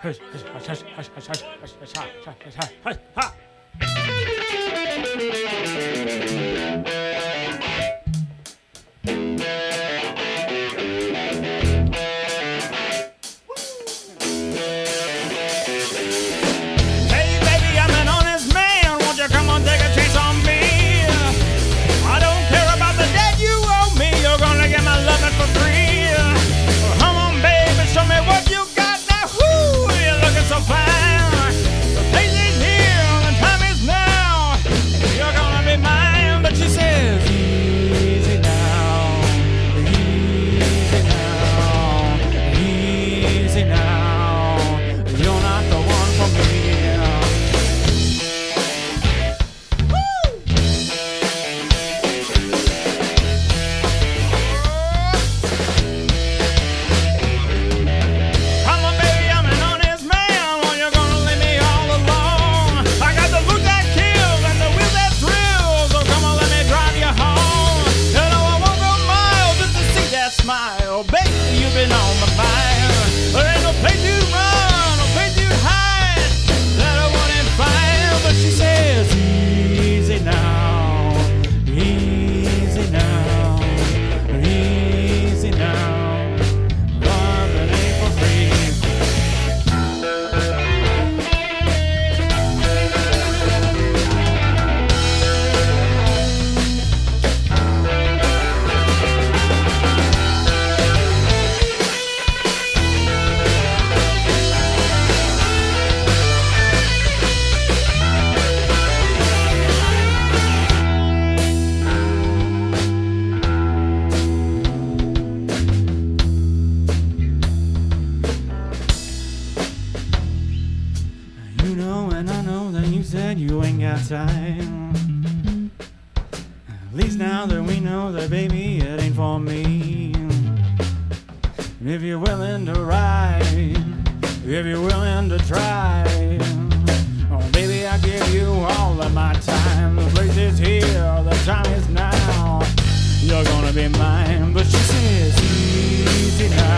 You ain't got time. At least now that we know that, baby, it ain't for me. If you're willing to ride, if you're willing to try, oh, baby, I'll give you all of my time. The place is here, the time is now. You're gonna be mine. But she says, easy now.